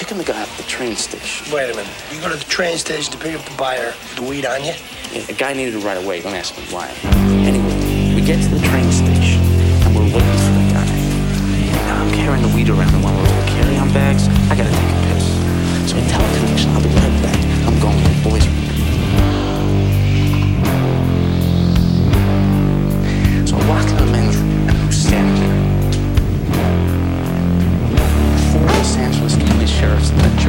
picking the guy up at the train station. Wait a minute. You go to the train station to pick up the buyer with the weed on you? Yeah, the guy needed it right away. Don't ask me why. Anyway, we get to the train station, and we're waiting for the guy. Now I'm carrying the weed around in one of those carry-on bags. I gotta take a piss. So I tell the connection, I'll be right back. I'm going to the boys' room. So I walk to the men's room, and who's standing there? 4 Los Angeles County Sheriff's in the